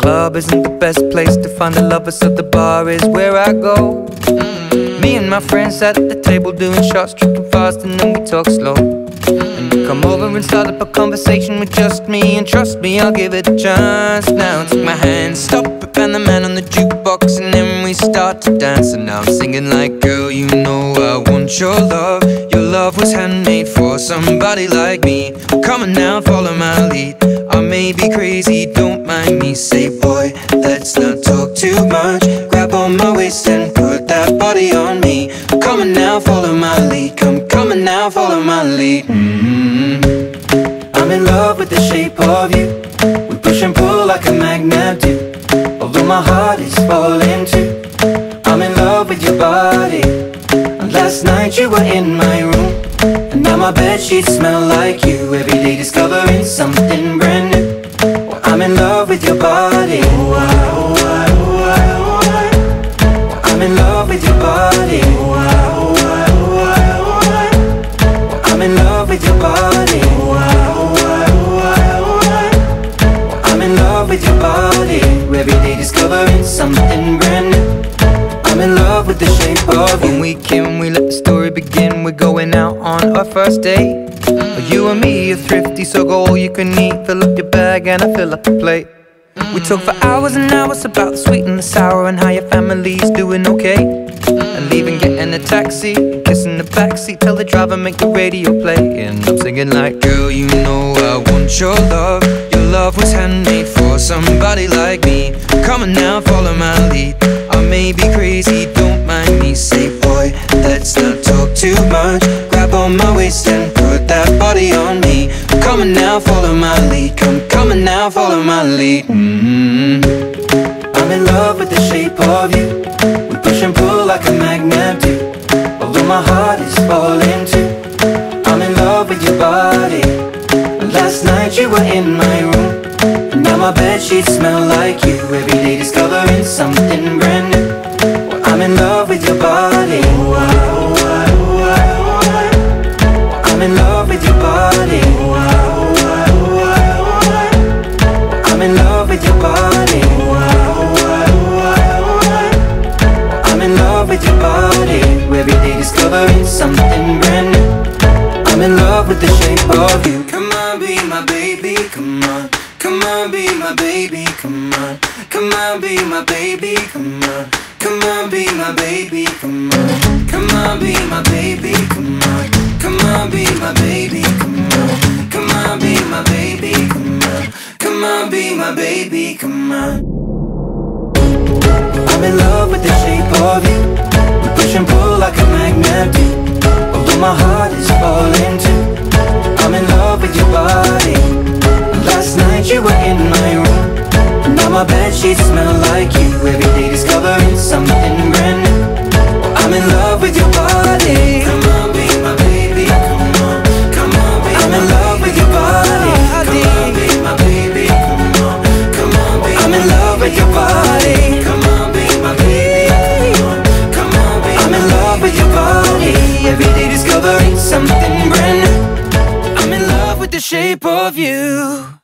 club isn't the best place to find a lover, so the bar is where I go. Me and my friends at the table doing shots, tripping fast, and then we talk slow. And you come over and start up a conversation with just me, and trust me, I'll give it a chance. Now take my hand, stop it, and the man on the jukebox, and then we start to dance. And now I'm singing like, girl, you know I want your love. Your love was handmade for somebody like me. Come on now, follow my lead. I may be crazy, don't mind me. Say, boy, let's not talk too much. Grab on my waist and put that body on me. Come on now, follow my lead. Come on now, follow my lead. I'm in love with the shape of you. We push and pull like a magnet do. Although my heart is falling too, I'm in love with your body. And last night you were in my room, and now my bedsheets smell like you. Every day discovering something brand new. Well, I'm in love with your body. I'm in love with your body. I'm in love with your body. I'm in love with your body. Every day discovering something brand new. I'm in love with the shape of you. When we came, we let the story begin. We're going out on our first date. You and me are thrifty, so go all you can eat. Fill up your bag and I fill up the plate. We talk for hours and hours about the sweet and the sour, and how your family's doing okay. And leaving, getting a taxi, kissing the backseat, tell the driver make the radio play. And I'm singing like, girl, you know I want your love. Your love was handmade for somebody like me. Come on now, follow my lead. I may be crazy, don't mind me. Say, boy, let's not talk too much. Grab on my waist and put that body on me. Come on now, follow my lead. Come on now, follow my lead. I'm in love with the shape of you. We push and pull like a magnet do. Although my heart is falling too, I'm in love with your body. Last night you were in my room, and now my bedsheets smell like you. Every day discovering something brand new. Well, I'm in love with your body. I'm in love with your body. I'm in love with your body. I'm in love with your body. Every day discovering something brand new. I'm in love with the shape of you. Come on, be my baby, come on. Come on, be my baby, come on. Come on, be my baby, come on. Come on, be my baby, come on. Come on, be my baby, come on. Come on, be my baby, come on. Come on, be my baby, come on. Come on, be my baby, come on. I'm in love with the shape of you. We push and pull like a magnet do. Although my heart is falling too, I'm in love with your body. Last night you were in my room, and now my bedsheets smell like you. Every day discovering something brand new. I'm in love with your body. Come on, be my baby, come on. Come on, be I'm in love with your body. Come on, be my baby, come on. Come on, be I'm in love with your body. Come on, be my baby, come on. Come on, be I'm in love with your body. Every day discovering something brand new. I'm in love with the shape of you.